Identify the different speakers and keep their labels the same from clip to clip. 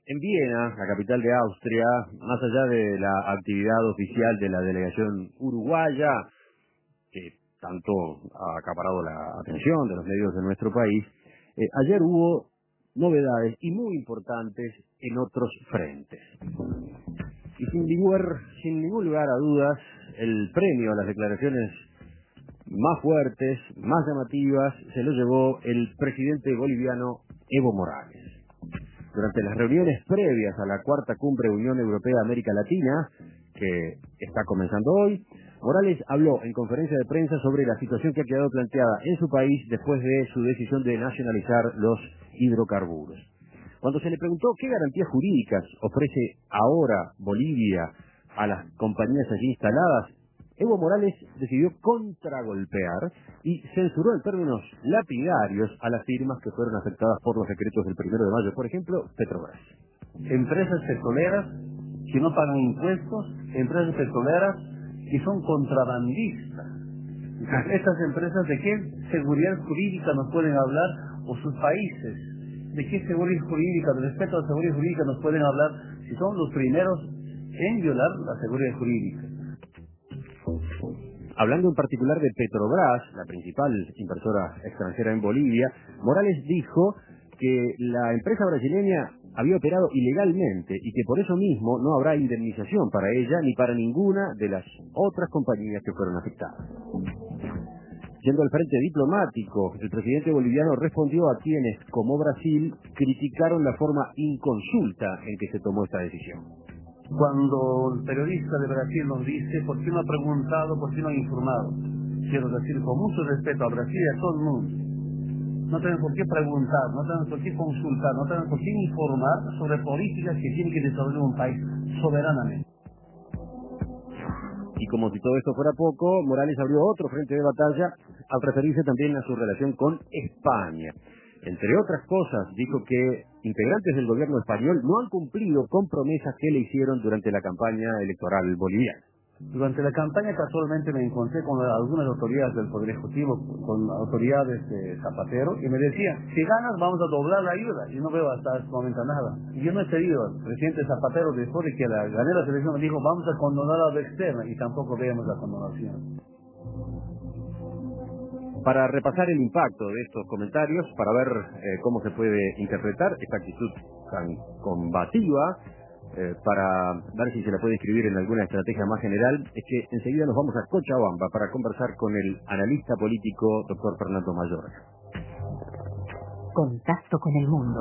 Speaker 1: En Viena, la capital de Austria, más allá de la actividad oficial de la delegación uruguaya, que tanto ha acaparado la atención de los medios de nuestro país, ayer hubo novedades y muy importantes en otros frentes. Y sin ningún lugar a dudas, el premio a las declaraciones más fuertes, más llamativas, se lo llevó el presidente boliviano Evo Morales. Durante las reuniones previas a la cuarta cumbre Unión Europea-América Latina, que está comenzando hoy, Morales habló en conferencia de prensa sobre la situación que ha quedado planteada en su país después de su decisión de nacionalizar los hidrocarburos. Cuando se le preguntó qué garantías jurídicas ofrece ahora Bolivia a las compañías allí instaladas, Evo Morales decidió contragolpear y censuró en términos lapidarios a las firmas que fueron afectadas por los decretos del 1 de mayo. Por ejemplo, Petrobras.
Speaker 2: Empresas petroleras que no pagan impuestos, empresas petroleras que son contrabandistas. Estas empresas, ¿de qué seguridad jurídica nos pueden hablar? O sus países, ¿de qué seguridad jurídica, de respeto a la seguridad jurídica nos pueden hablar si son los primeros en violar la seguridad jurídica?
Speaker 1: Hablando en particular de Petrobras, la principal inversora extranjera en Bolivia, Morales dijo que la empresa brasileña había operado ilegalmente y que por eso mismo no habrá indemnización para ella ni para ninguna de las otras compañías que fueron afectadas. Yendo al frente diplomático, el presidente boliviano respondió a quienes, como Brasil, criticaron la forma inconsulta en que se tomó esta decisión.
Speaker 2: Cuando el periodista de Brasil nos dice ¿por qué no ha preguntado, por qué no ha informado? Quiero decir con mucho respeto a Brasil y a todo el mundo, no tenemos por qué preguntar, no tenemos por qué consultar, no tenemos por qué informar sobre políticas que tiene que desarrollar un país soberanamente.
Speaker 1: Y como si todo esto fuera poco, Morales abrió otro frente de batalla al referirse también a su relación con España. Entre otras cosas, dijo que integrantes del gobierno español no han cumplido con promesas que le hicieron durante la campaña electoral boliviana.
Speaker 2: Durante la campaña casualmente me encontré con algunas autoridades del Poder Ejecutivo, con autoridades de Zapatero, y me decían, si ganas vamos a doblar la ayuda, y no veo hasta este momento nada. Y yo no he pedido al presidente Zapatero, después de que gané la selección, me dijo, vamos a condonar a la externa, y tampoco vemos la condonación.
Speaker 1: Para repasar el impacto de estos comentarios, para ver cómo se puede interpretar esta actitud tan combativa, para ver si se la puede inscribir en alguna estrategia más general, es que enseguida nos vamos a Cochabamba para conversar con el analista político doctor Fernando Mayorga.
Speaker 3: Contacto con el mundo.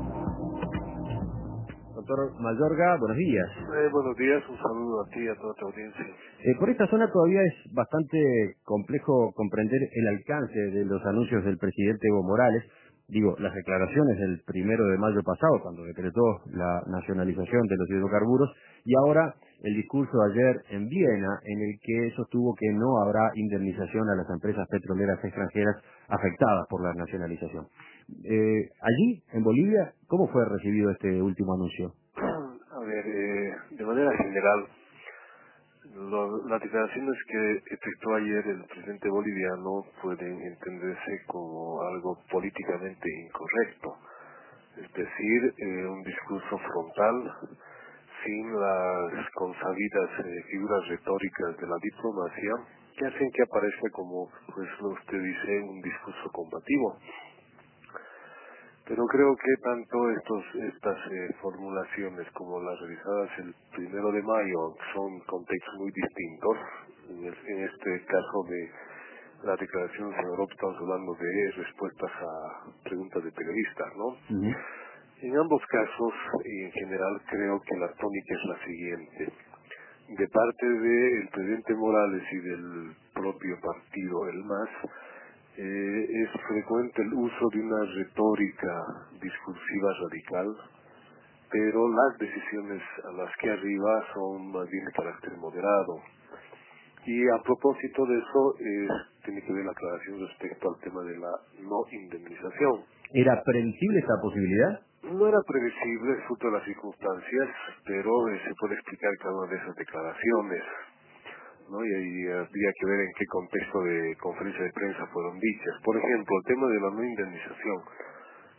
Speaker 1: Doctor Mayorga, buenos días.
Speaker 4: Buenos días, un saludo a ti y a toda tu audiencia.
Speaker 1: Por esta zona todavía es bastante complejo comprender el alcance de los anuncios del presidente Evo Morales. Digo, las declaraciones del 1 de mayo pasado, cuando decretó la nacionalización de los hidrocarburos, y ahora el discurso de ayer en Viena, en el que sostuvo que no habrá indemnización a las empresas petroleras extranjeras afectadas por la nacionalización. Allí, en Bolivia, ¿cómo fue recibido este último anuncio?
Speaker 4: A ver, de manera general, las declaraciones que efectuó ayer el presidente boliviano pueden entenderse como algo políticamente incorrecto, es decir, un discurso frontal sin las consabidas figuras retóricas de la diplomacia que hacen que aparezca como, pues usted dice, un discurso combativo. Pero creo que tanto estas formulaciones como las realizadas el 1 de mayo son contextos muy distintos. En este caso de la declaración de Europa estamos hablando de respuestas a preguntas de periodistas, ¿no?
Speaker 1: Uh-huh.
Speaker 4: En ambos casos, y en general, creo que la tónica es la siguiente. De parte del presidente Morales y del propio partido, el MAS, es frecuente el uso de una retórica discursiva radical, pero las decisiones a las que arriba son más bien de carácter moderado. Y a propósito de eso, tiene que ver la aclaración respecto al tema de la no indemnización.
Speaker 1: ¿Era previsible esta posibilidad?
Speaker 4: No era previsible, fruto de las circunstancias, pero se puede explicar cada una de esas declaraciones, ¿no? Y ahí habría que ver en qué contexto de conferencia de prensa fueron dichas. Por ejemplo, el tema de la no indemnización.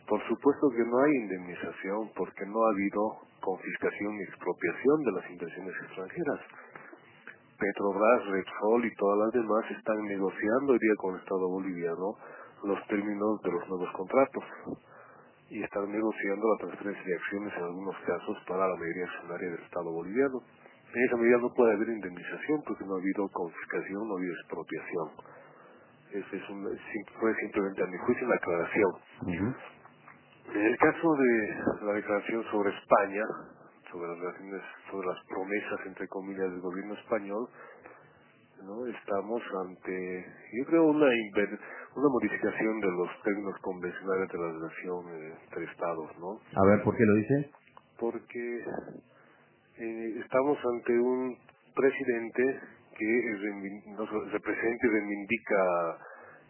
Speaker 4: Por supuesto que no hay indemnización porque no ha habido confiscación ni expropiación de las inversiones extranjeras. Petrobras, Repsol y todas las demás están negociando hoy día con el Estado boliviano los términos de los nuevos contratos y están negociando la transferencia de acciones en algunos casos para la mayoría accionaria del Estado boliviano. En esa medida no puede haber indemnización porque no ha habido confiscación, no ha habido expropiación. Fue simplemente a mi juicio una aclaración. En el caso de la declaración sobre España, sobre las relaciones, sobre las promesas entre comillas del gobierno español, ¿no? Estamos ante, yo creo, una modificación de los términos convencionales de la relación entre estados, ¿no?
Speaker 1: A ver, ¿por qué lo dice?
Speaker 4: Porque estamos ante un presidente que nos representa y reivindica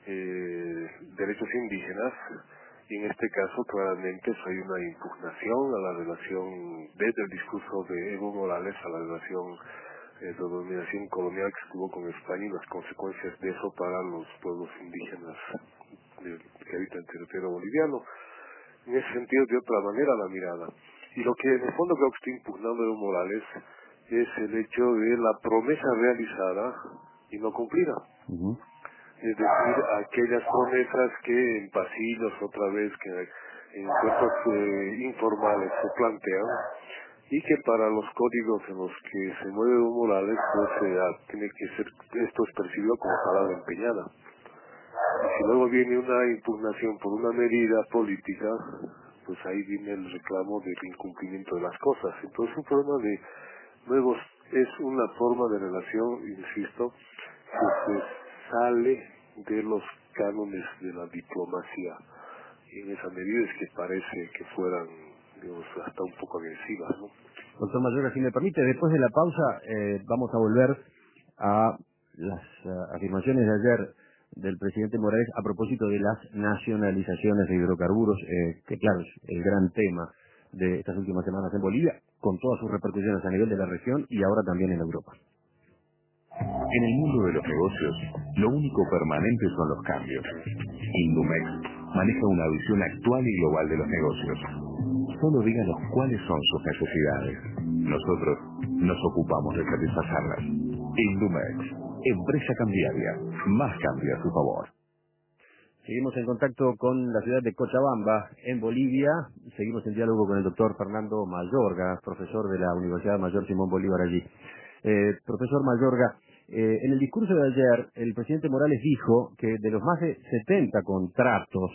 Speaker 4: derechos indígenas, y en este caso claramente hay una impugnación a la relación, desde el discurso de Evo Morales, a la relación de dominación colonial que estuvo con España y las consecuencias de eso para los pueblos indígenas que habitan el territorio boliviano. En ese sentido, de otra manera la mirada. Y lo que en el fondo creo que está impugnando Evo Morales es el hecho de la promesa realizada y no cumplida. Es decir, aquellas promesas que en pasillos otra vez, que en encuentros informales se plantean, y que para los códigos en los que se mueve Evo Morales, pues tiene que ser, esto es percibido como palabra empeñada. Y si luego viene una impugnación por una medida política, pues ahí viene el reclamo del incumplimiento de las cosas. Entonces es un problema de nuevos, es una forma de relación, insisto, que se sale de los cánones de la diplomacia. Y en esa medida es que parece que fueran, digamos, hasta un poco agresivas, ¿no?
Speaker 1: Doctor Mayorga, si me permite, después de la pausa vamos a volver a las afirmaciones de ayer del presidente Morales a propósito de las nacionalizaciones de hidrocarburos, que claro, es el gran tema de estas últimas semanas en Bolivia, con todas sus repercusiones a nivel de la región y ahora también en Europa.
Speaker 3: En el mundo de los negocios, lo único permanente son los cambios. Indumex maneja una visión actual y global de los negocios. Solo díganos cuáles son sus necesidades. Nosotros nos ocupamos de satisfacerlas. Indumex, empresa cambiaria, más cambio a su favor.
Speaker 1: Seguimos en contacto con la ciudad de Cochabamba, en Bolivia. Seguimos en diálogo con el doctor Fernando Mayorga, profesor de la Universidad Mayor Simón Bolívar allí. Profesor Mayorga, en el discurso de ayer, el presidente Morales dijo que de los más de 70 contratos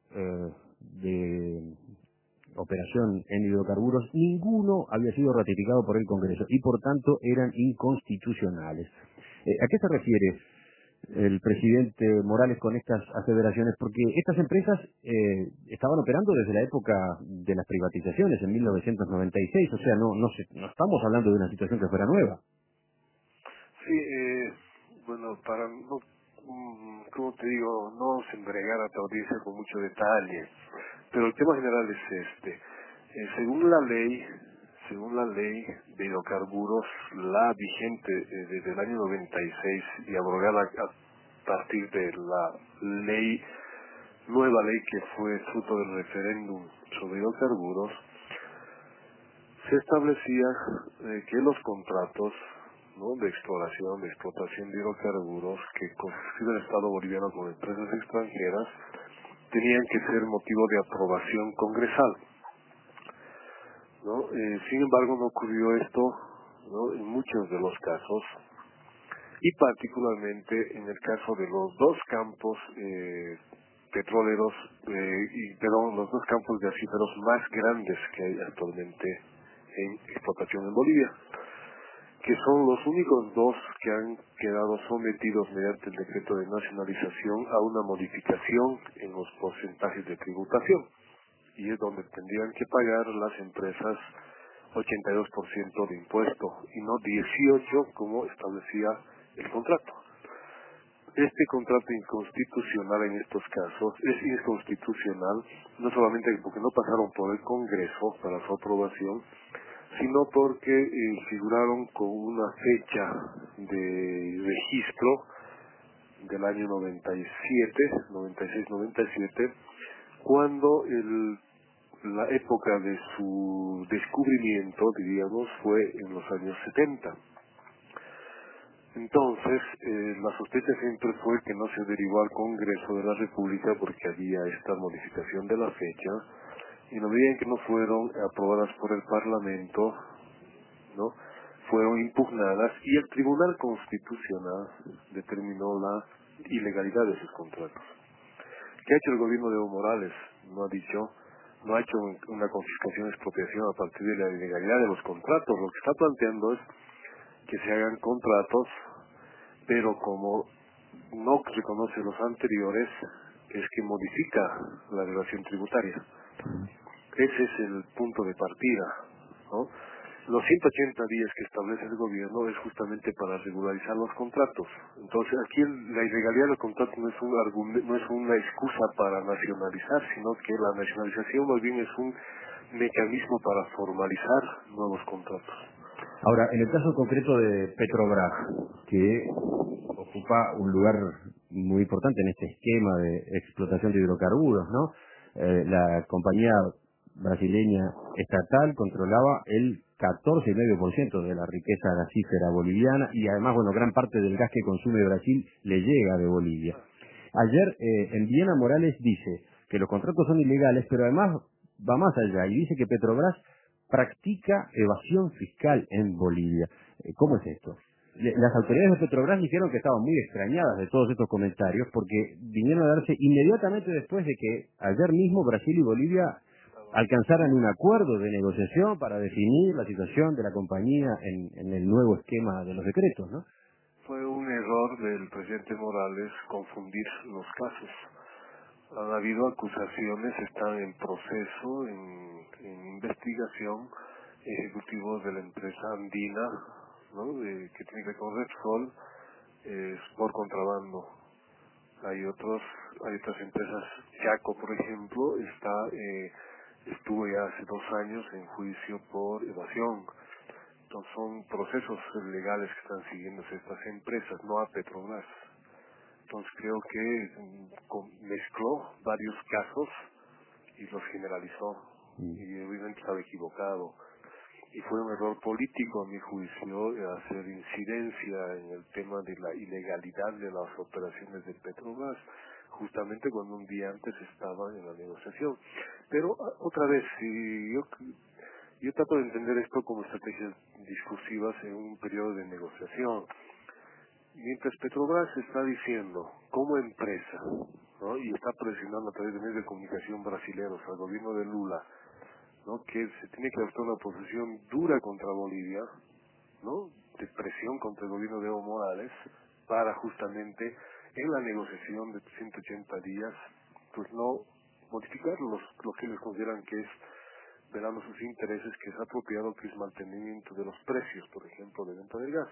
Speaker 1: de operación en hidrocarburos, ninguno había sido ratificado por el Congreso y por tanto eran inconstitucionales. ¿A qué se refiere el presidente Morales con estas aseveraciones? Porque estas empresas estaban operando desde la época de las privatizaciones en 1996, o sea, no estamos hablando de una situación que fuera nueva.
Speaker 4: Sí, bueno, para no, como te digo, no se embregar a tu audiencia con mucho detalle, pero el tema general es este. Según la ley de hidrocarburos, la vigente desde el año 96 y abrogada a partir de la nueva ley que fue fruto del referéndum sobre hidrocarburos, se establecía que los contratos, ¿no?, de exploración, de explotación de hidrocarburos que constituye el Estado boliviano con empresas extranjeras tenían que ser motivo de aprobación congresal, ¿no? Sin embargo, no ocurrió esto, ¿no?, en muchos de los casos, y particularmente en el caso de los dos campos petroleros, los dos campos gasíferos más grandes que hay actualmente en explotación en Bolivia, que son los únicos dos que han quedado sometidos mediante el decreto de nacionalización a una modificación en los porcentajes de tributación, y es donde tendrían que pagar las empresas 82% de impuesto y no 18% como establecía el contrato. Este contrato inconstitucional en estos casos es inconstitucional no solamente porque no pasaron por el Congreso para su aprobación, sino porque figuraron con una fecha de registro del año 96-97, cuando la época de su descubrimiento, diríamos, fue en los años 70. Entonces, la sospecha siempre fue que no se derivó al Congreso de la República porque había esta modificación de la fecha, y en la medida en que no fueron aprobadas por el Parlamento, ¿no?, fueron impugnadas, y el Tribunal Constitucional determinó la ilegalidad de esos contratos. ¿Qué ha hecho el gobierno de Evo Morales? No ha hecho una confiscación, expropiación a partir de la ilegalidad de los contratos. Lo que está planteando es que se hagan contratos, pero como no reconoce los anteriores, es que modifica la relación tributaria. Ese es el punto de partida, ¿no? Los 180 días que establece el gobierno es justamente para regularizar los contratos. Entonces, aquí la ilegalidad del contrato no es una excusa para nacionalizar, sino que la nacionalización más bien es un mecanismo para formalizar nuevos contratos.
Speaker 1: Ahora, en el caso concreto de Petrobras, que ocupa un lugar muy importante en este esquema de explotación de hidrocarburos, ¿no? La compañía brasileña estatal controlaba el 14,5% de la riqueza gasífera boliviana, y además, bueno, gran parte del gas que consume Brasil le llega de Bolivia. Ayer en Viena Morales dice que los contratos son ilegales, pero además va más allá y dice que Petrobras practica evasión fiscal en Bolivia. ¿Cómo es esto? Las autoridades de Petrobras dijeron que estaban muy extrañadas de todos estos comentarios porque vinieron a darse inmediatamente después de que ayer mismo Brasil y Bolivia alcanzaran un acuerdo de negociación para definir la situación de la compañía en el nuevo esquema de los decretos, ¿no?
Speaker 4: Fue un error del presidente Morales confundir los casos. Han habido acusaciones, están en proceso, en investigación, ejecutivos de la empresa andina, ¿no?, que tiene que ver con Repsol, por contrabando. Hay otras empresas, Chaco, por ejemplo, estuvo ya hace 2 años en juicio por evasión. Entonces son procesos legales que están siguiéndose estas empresas, no a Petrobras. Entonces creo que mezcló varios casos y los generalizó, y obviamente estaba equivocado. Y fue un error político, a mi juicio, hacer incidencia en el tema de la ilegalidad de las operaciones de Petrobras, justamente cuando un día antes estaban en la negociación. Pero otra vez, yo trato de entender esto como estrategias discursivas en un periodo de negociación. Mientras Petrobras está diciendo, como empresa, ¿no?, y está presionando a través de medios de comunicación brasileños al gobierno de Lula, ¿no?, que se tiene que adoptar una posición dura contra Bolivia, ¿no?, de presión contra el gobierno de Evo Morales, para justamente en la negociación de 180 días, pues no modificar lo que ellos consideran que es, velando sus intereses, que es apropiado, que es mantenimiento de los precios, por ejemplo, de venta del gas.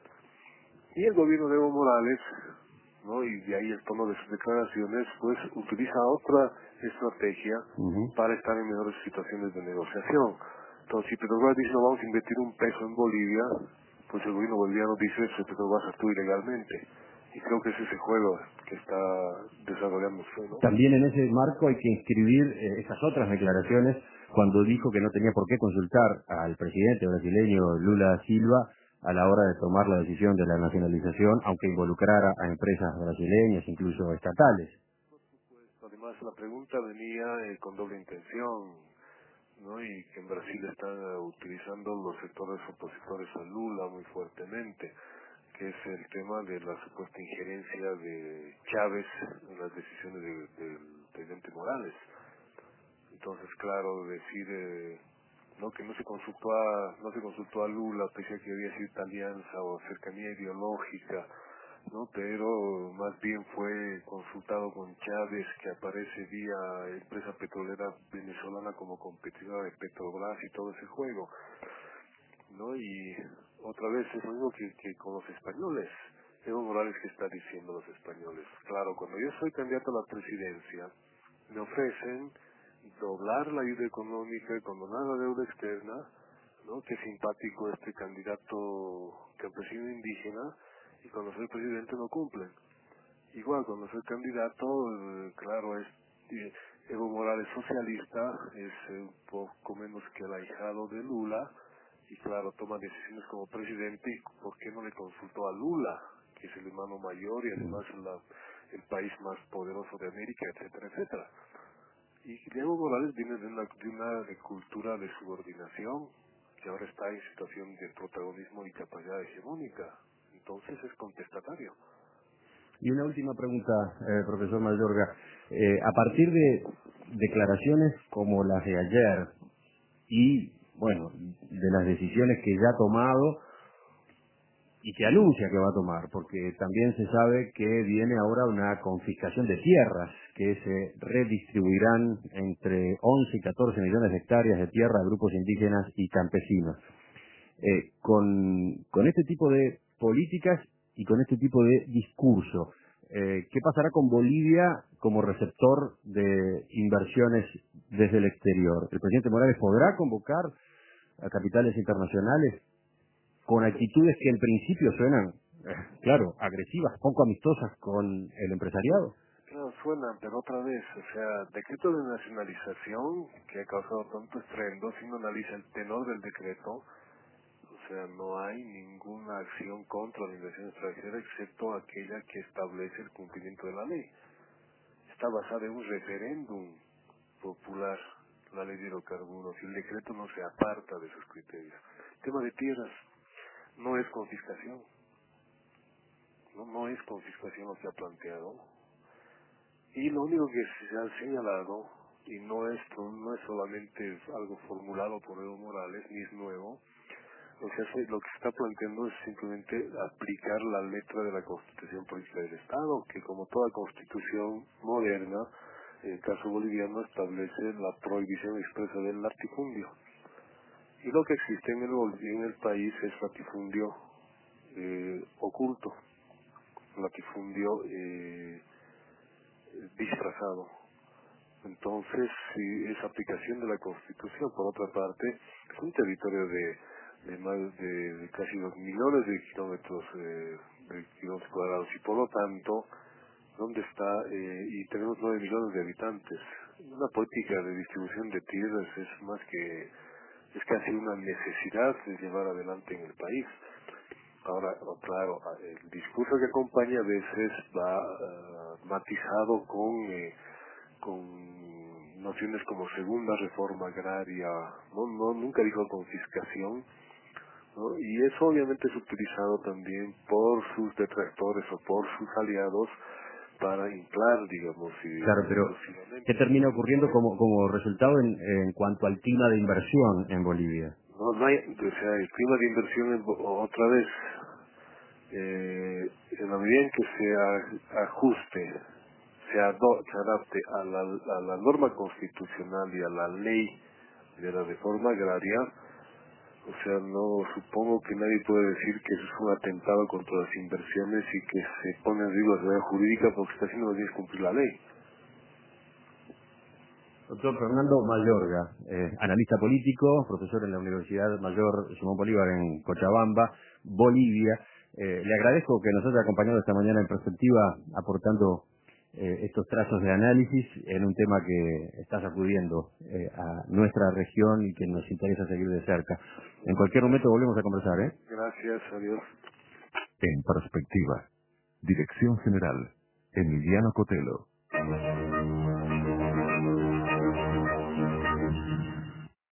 Speaker 4: Y el gobierno de Evo Morales, ¿no?, y de ahí el tono de sus declaraciones, pues utiliza otra estrategia para estar en mejores situaciones de negociación. Entonces, si Petrobras dice no vamos a invertir un peso en Bolivia, pues el gobierno boliviano dice que Petrobras actúa ilegalmente. Y creo que es ese juego que está desarrollándose, ¿no?
Speaker 1: También en ese marco hay que inscribir esas otras declaraciones cuando dijo que no tenía por qué consultar al presidente brasileño Lula Silva a la hora de tomar la decisión de la nacionalización, aunque involucrara a empresas brasileñas, incluso estatales.
Speaker 4: Además, la pregunta venía con doble intención, ¿no?, y que en Brasil están utilizando los sectores opositores a Lula muy fuertemente, que es el tema de la supuesta injerencia de Chávez en las decisiones del presidente Morales. Entonces, claro, decir no, que no se consultó a Lula, pese a que había cierta alianza o cercanía ideológica, ¿no?, pero más bien fue consultado con Chávez, que aparece vía empresa petrolera venezolana como competidora de Petrobras, y todo ese juego, ¿no? Y otra vez es lo mismo que con los españoles. Evo Morales, ¿qué está diciendo los españoles? Claro, cuando yo soy candidato a la presidencia, me ofrecen doblar la ayuda económica y condonar la deuda externa, ¿no? Qué simpático este candidato campesino indígena, y cuando soy presidente no cumplen. Igual, cuando soy candidato, claro, Evo Morales socialista es un poco menos que el ahijado de Lula y claro, toma decisiones como presidente y ¿por qué no le consultó a Lula, que es el hermano mayor y además el país más poderoso de América, etcétera, etcétera? Y Evo Morales viene de una cultura de subordinación que ahora está en situación de protagonismo y capacidad hegemónica, entonces es contestatario.
Speaker 1: Y una última pregunta, profesor Mayorga. A partir de declaraciones como las de ayer y, bueno, de las decisiones que ya ha tomado y que anuncia que va a tomar, porque también se sabe que viene ahora una confiscación de tierras que se redistribuirán entre 11 y 14 millones de hectáreas de tierra a grupos indígenas y campesinos. Con este tipo de políticas y con este tipo de discurso, ¿qué pasará con Bolivia como receptor de inversiones desde el exterior? ¿El presidente Morales podrá convocar a capitales internacionales con actitudes que en principio suenan, claro, agresivas, poco amistosas con el empresariado?
Speaker 4: Claro, suenan, pero otra vez, o sea, decreto de nacionalización que ha causado tanto estruendo, si uno analiza el tenor del decreto, o sea, no hay ninguna acción contra la inversión extranjera excepto aquella que establece el cumplimiento de la ley. Está basada en un referéndum popular, la ley de hidrocarburos, y el decreto no se aparta de esos criterios. El tema de tierras no es confiscación, no es confiscación lo que ha planteado. Y lo único que se ha señalado, y no es solamente algo formulado por Evo Morales, ni es nuevo, lo que se está planteando es simplemente aplicar la letra de la Constitución Política del Estado, que como toda constitución moderna, en el caso boliviano, establece la prohibición expresa del latifundio. Y lo que existe en el país es latifundio oculto, latifundio disfrazado. Entonces, si es aplicación de la Constitución, por otra parte, es un territorio de más de casi 2 millones de kilómetros cuadrados y por lo tanto, ¿dónde está? Y tenemos 9 millones de habitantes. Una política de distribución de tierras es casi una necesidad de llevar adelante en el país. Ahora, claro, el discurso que acompaña a veces va matizado con nociones como segunda reforma agraria, nunca dijo confiscación, ¿no? Y eso obviamente es utilizado también por sus detractores o por sus aliados para inflar, digamos,
Speaker 1: Claro, pero ¿qué termina ocurriendo como resultado en cuanto al clima de inversión en Bolivia?
Speaker 4: No hay, o sea, el clima de inversión es otra vez, en la medida en que se ajuste, se adapte a la norma constitucional y a la ley de la reforma agraria, o sea, no supongo que nadie puede decir que eso es un atentado contra las inversiones y que se pone en riesgo la seguridad jurídica porque está haciendo bien cumplir la ley.
Speaker 1: Doctor Fernando Mayorga, analista político, profesor en la Universidad Mayor Simón Bolívar en Cochabamba, Bolivia. Le agradezco que nos haya acompañado esta mañana en Perspectiva, aportando estos trazos de análisis en un tema que está sacudiendo a nuestra región y que nos interesa seguir de cerca. En cualquier momento volvemos a conversar, ¿eh?
Speaker 4: Gracias, adiós.
Speaker 3: En Perspectiva, Dirección General, Emiliano Cotelo.